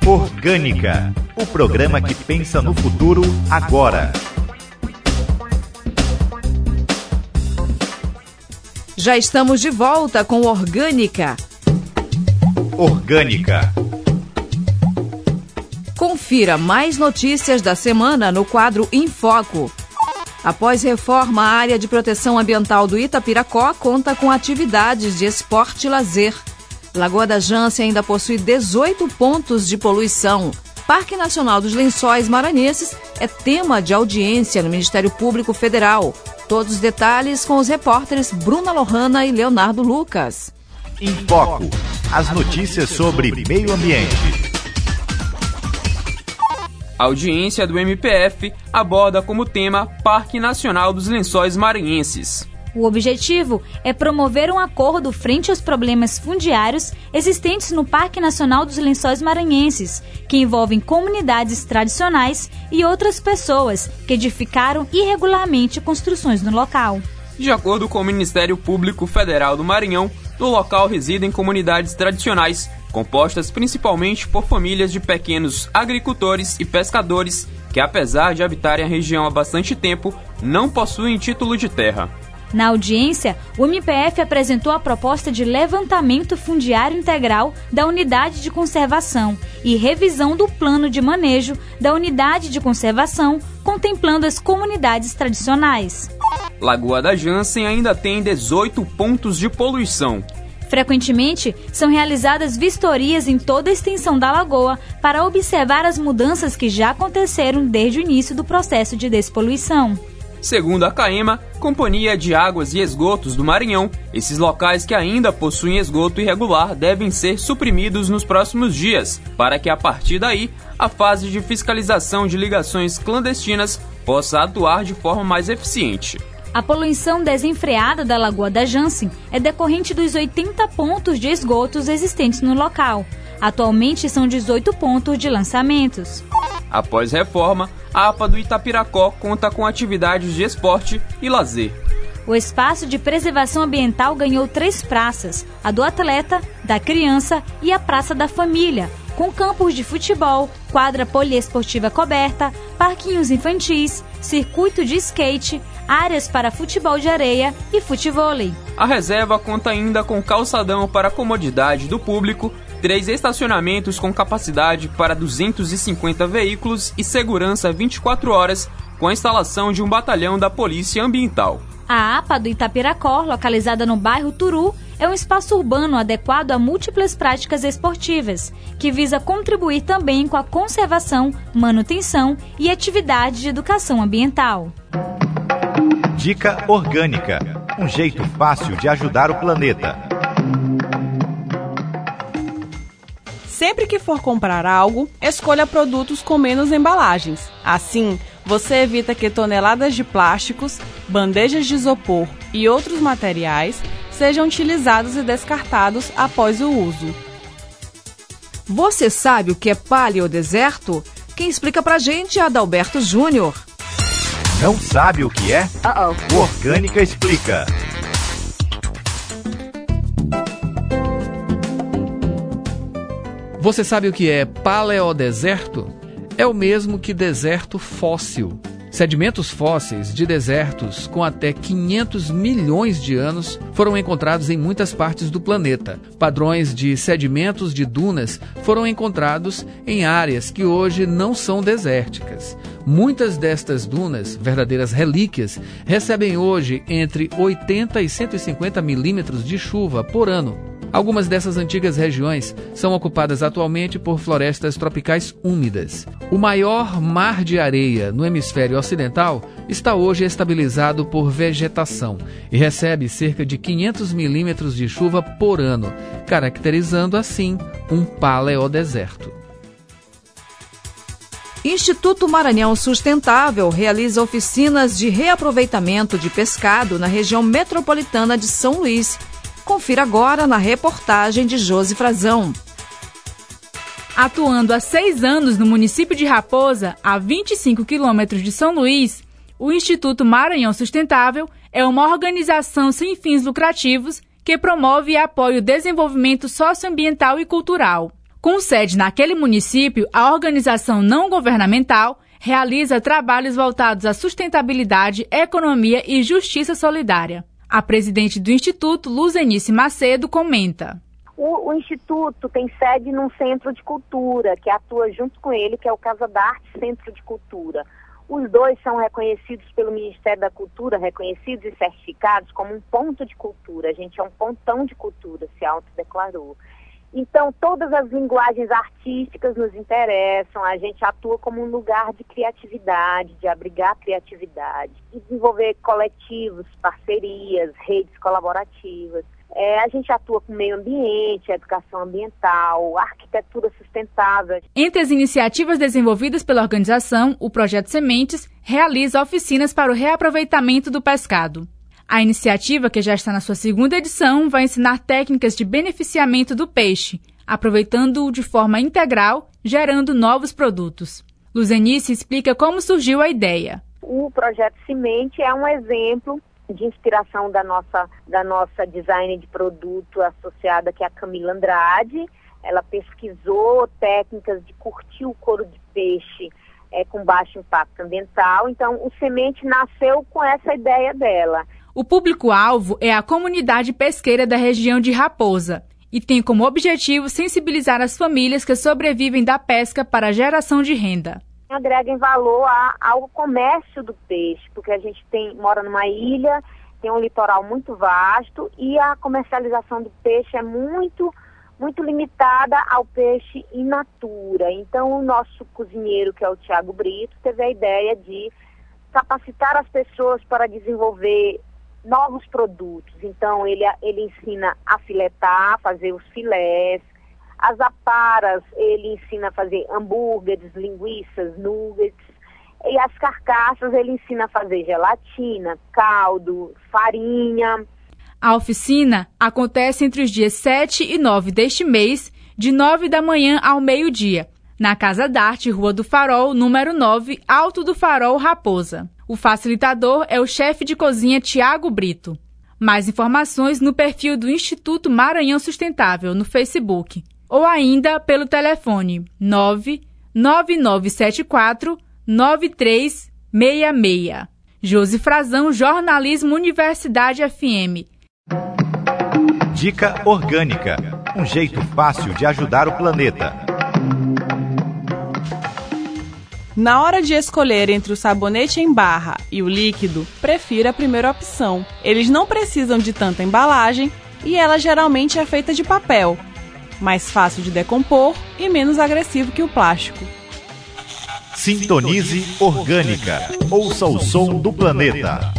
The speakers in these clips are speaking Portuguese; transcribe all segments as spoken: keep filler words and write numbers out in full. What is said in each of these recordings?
Orgânica, o programa que pensa no futuro agora. Já estamos de volta com Orgânica. Orgânica. Confira mais notícias da semana no quadro Em Foco. Após reforma, a área de proteção ambiental do Itapiracó conta com atividades de esporte e lazer. Lagoa da Jança ainda possui dezoito pontos de poluição. Parque Nacional dos Lençóis Maranhenses é tema de audiência no Ministério Público Federal. Todos os detalhes com os repórteres Bruna Lohana e Leonardo Lucas. Em Foco, as notícias sobre meio ambiente. A audiência do M P F aborda como tema Parque Nacional dos Lençóis Maranhenses. O objetivo é promover um acordo frente aos problemas fundiários existentes no Parque Nacional dos Lençóis Maranhenses, que envolvem comunidades tradicionais e outras pessoas que edificaram irregularmente construções no local. De acordo com o Ministério Público Federal do Maranhão, no local residem comunidades tradicionais, compostas principalmente por famílias de pequenos agricultores e pescadores que, apesar de habitarem a região há bastante tempo, não possuem título de terra. Na audiência, o M P F apresentou a proposta de levantamento fundiário integral da unidade de conservação e revisão do plano de manejo da unidade de conservação, contemplando as comunidades tradicionais. Lagoa da Jança ainda tem dezoito pontos de poluição. Frequentemente, são realizadas vistorias em toda a extensão da lagoa para observar as mudanças que já aconteceram desde o início do processo de despoluição. Segundo a CAEMA, Companhia de Águas e Esgotos do Maranhão, esses locais que ainda possuem esgoto irregular devem ser suprimidos nos próximos dias, para que a partir daí, a fase de fiscalização de ligações clandestinas possa atuar de forma mais eficiente. A poluição desenfreada da Lagoa da Jança é decorrente dos oitenta pontos de esgotos existentes no local. Atualmente são dezoito pontos de lançamentos. Após reforma, a APA do Itapiracó conta com atividades de esporte e lazer. O espaço de preservação ambiental ganhou três praças, a do atleta, da criança e a Praça da Família, com campos de futebol, quadra poliesportiva coberta, parquinhos infantis, circuito de skate, áreas para futebol de areia e futevôlei. A reserva conta ainda com calçadão para comodidade do público, três estacionamentos com capacidade para duzentos e cinquenta veículos e segurança vinte e quatro horas, com a instalação de um batalhão da Polícia Ambiental. A APA do Itapiracó, localizada no bairro Turu, é um espaço urbano adequado a múltiplas práticas esportivas, que visa contribuir também com a conservação, manutenção e atividade de educação ambiental. Dica Orgânica, um jeito fácil de ajudar o planeta. Sempre que for comprar algo, escolha produtos com menos embalagens. Assim, você evita que toneladas de plásticos, bandejas de isopor e outros materiais sejam utilizados e descartados após o uso. Você sabe o que é paleodeserto? Quem explica pra gente é Adalberto Júnior. Não sabe o que é? Uh-oh. O Orgânica explica. Você sabe o que é paleodeserto? É o mesmo que deserto fóssil. Sedimentos fósseis de desertos com até quinhentos milhões de anos foram encontrados em muitas partes do planeta. Padrões de sedimentos de dunas foram encontrados em áreas que hoje não são desérticas. Muitas destas dunas, verdadeiras relíquias, recebem hoje entre oitenta e cento e cinquenta milímetros de chuva por ano. Algumas dessas antigas regiões são ocupadas atualmente por florestas tropicais úmidas. O maior mar de areia no hemisfério ocidental está hoje estabilizado por vegetação e recebe cerca de quinhentos milímetros de chuva por ano, caracterizando assim um paleodeserto. Instituto Maranhão Sustentável realiza oficinas de reaproveitamento de pescado na região metropolitana de São Luís. Confira agora na reportagem de Josi Frazão. Atuando há seis anos no município de Raposa, a vinte e cinco quilômetros de São Luís, o Instituto Maranhão Sustentável é uma organização sem fins lucrativos que promove e apoia o desenvolvimento socioambiental e cultural. Com sede naquele município, a organização não governamental realiza trabalhos voltados à sustentabilidade, economia e justiça solidária. A presidente do Instituto, Luzenice Macedo, comenta. O, o Instituto tem sede num centro de cultura, que atua junto com ele, que é o Casa d'Arte Centro de Cultura. Os dois são reconhecidos pelo Ministério da Cultura, reconhecidos e certificados como um ponto de cultura. A gente é um pontão de cultura, se autodeclarou. Então, todas as linguagens artísticas nos interessam, a gente atua como um lugar de criatividade, de abrigar criatividade, de desenvolver coletivos, parcerias, redes colaborativas. É, a gente atua com meio ambiente, educação ambiental, arquitetura sustentável. Entre as iniciativas desenvolvidas pela organização, o Projeto Sementes realiza oficinas para o reaproveitamento do pescado. A iniciativa, que já está na sua segunda edição, vai ensinar técnicas de beneficiamento do peixe, aproveitando-o de forma integral, gerando novos produtos. Luzenice explica como surgiu a ideia. O Projeto Semente é um exemplo de inspiração da nossa, da nossa design de produto associada, que é a Camila Andrade. Ela pesquisou técnicas de curtir o couro de peixe é, com baixo impacto ambiental. Então, o Semente nasceu com essa ideia dela. O público-alvo é a comunidade pesqueira da região de Raposa e tem como objetivo sensibilizar as famílias que sobrevivem da pesca para a geração de renda. Agrega em valor a, ao comércio do peixe, porque a gente tem, mora numa ilha, tem um litoral muito vasto e a comercialização do peixe é muito, muito limitada ao peixe in natura. Então, o nosso cozinheiro, que é o Tiago Brito, teve a ideia de capacitar as pessoas para desenvolver novos produtos. Então, ele, ele ensina a filetar, fazer os filés. As aparas, ele ensina a fazer hambúrgueres, linguiças, nuggets. E as carcaças, ele ensina a fazer gelatina, caldo, farinha. A oficina acontece entre os dias sete e nove deste mês, de nove da manhã ao meio-dia, na Casa d'Arte, Rua do Farol, número nove, Alto do Farol, Raposa. O facilitador é o chefe de cozinha Tiago Brito. Mais informações no perfil do Instituto Maranhão Sustentável no Facebook ou ainda pelo telefone nove nove nove sete quatro nove três seis seis. Josi Frazão, Jornalismo Universidade F M. Dica Orgânica, um jeito fácil de ajudar o planeta. Na hora de escolher entre o sabonete em barra e o líquido, prefira a primeira opção. Eles não precisam de tanta embalagem e ela geralmente é feita de papel, mais fácil de decompor e menos agressivo que o plástico. Sintonize Orgânica. Ouça o som do planeta.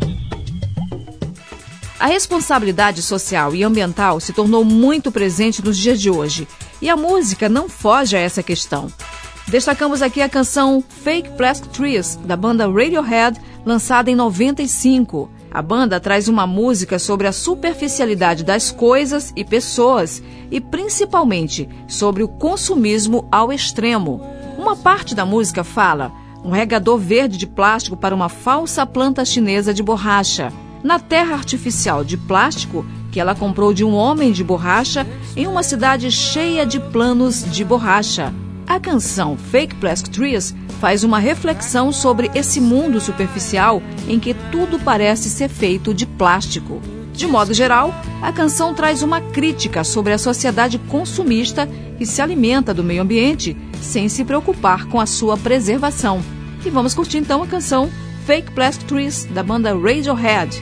A responsabilidade social e ambiental se tornou muito presente nos dias de hoje e a música não foge a essa questão. Destacamos aqui a canção Fake Plastic Trees, da banda Radiohead, lançada em noventa e cinco. A banda traz uma música sobre a superficialidade das coisas e pessoas e, principalmente, sobre o consumismo ao extremo. Uma parte da música fala um regador verde de plástico para uma falsa planta chinesa de borracha, na terra artificial de plástico que ela comprou de um homem de borracha em uma cidade cheia de planos de borracha. A canção Fake Plastic Trees faz uma reflexão sobre esse mundo superficial em que tudo parece ser feito de plástico. De modo geral, a canção traz uma crítica sobre a sociedade consumista que se alimenta do meio ambiente sem se preocupar com a sua preservação. E vamos curtir então a canção Fake Plastic Trees, da banda Radiohead.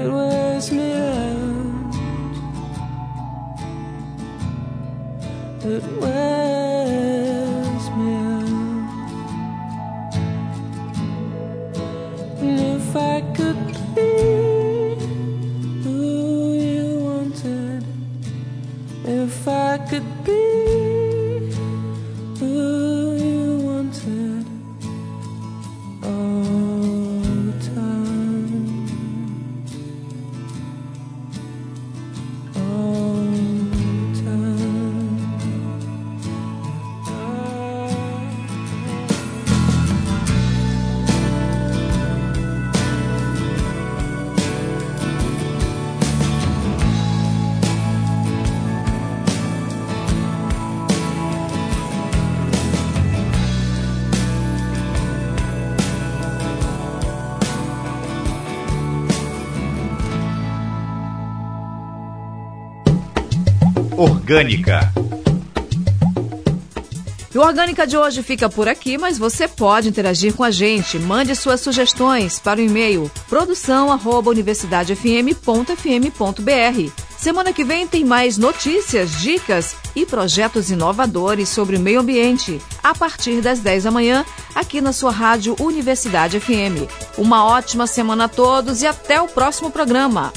It wears me out. It wears me out. And if I could be who you wanted, if I could be who you wanted all the time, all the time. Orgânica. E o Orgânica de hoje fica por aqui, mas você pode interagir com a gente. Mande suas sugestões para o e-mail produção arroba universidade f m ponto f m ponto b r. Semana que vem tem mais notícias, dicas e projetos inovadores sobre o meio ambiente, a partir das dez da manhã, aqui na sua rádio Universidade F M. Uma ótima semana a todos e até o próximo programa.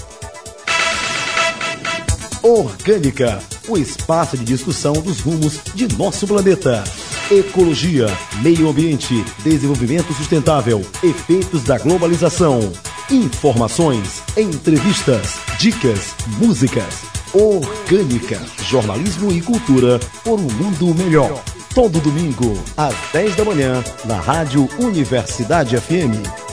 Orgânica, o espaço de discussão dos rumos de nosso planeta. Ecologia, meio ambiente, desenvolvimento sustentável, efeitos da globalização. Informações, entrevistas, dicas, músicas. Orgânica, jornalismo e cultura por um mundo melhor. Todo domingo, às dez da manhã, na Rádio Universidade F M.